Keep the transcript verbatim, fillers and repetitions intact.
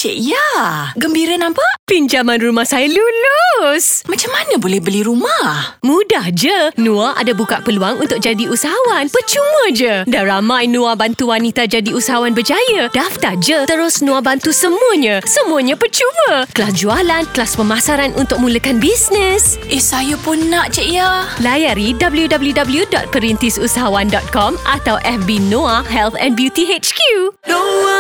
Cik Ya, gembira nampak? Pinjaman rumah saya lulus. Macam mana boleh beli rumah? Mudah je. Nuar ada buka peluang untuk jadi usahawan. Percuma je. Dah ramai Nuar bantu wanita jadi usahawan berjaya. Daftar je. Terus Nuar bantu semuanya. Semuanya percuma. Kelas jualan, kelas pemasaran untuk mulakan bisnes. Eh, saya pun nak, Cik Ya. Layari w w w dot perintis usahawan dot com atau F B Nuar Health and Beauty H Q. Nuar